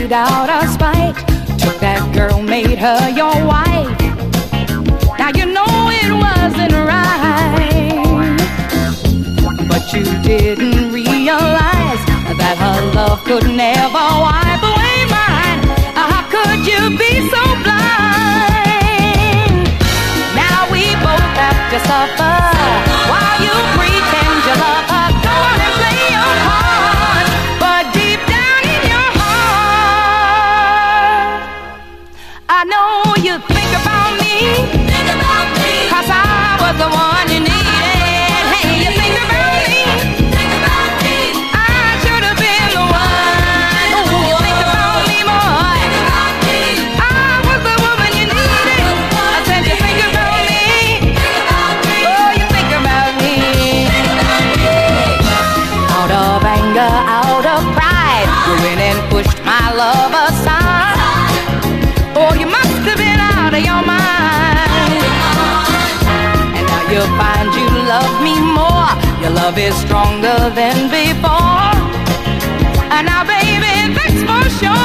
acted out of spite. Took that girl, made her your wife. Now you know it wasn't right, but you didn't realize that her love could never wipe away mine. How could you be so blind? Now we both have to suffer while you pretend you love her. Go on and play your part, but deep down in your heart, I know you think about me, 'cause I was the one you needed. Hey, you think about me, I should have been the one. Oh, you think about me, boy, I was the woman you needed. I said you think about me, oh, you think about me. Out of anger, out of pride, you went and pushed my love aside. Oh, you must have been out of your mind. And now you find you love me more. Your love is stronger than before.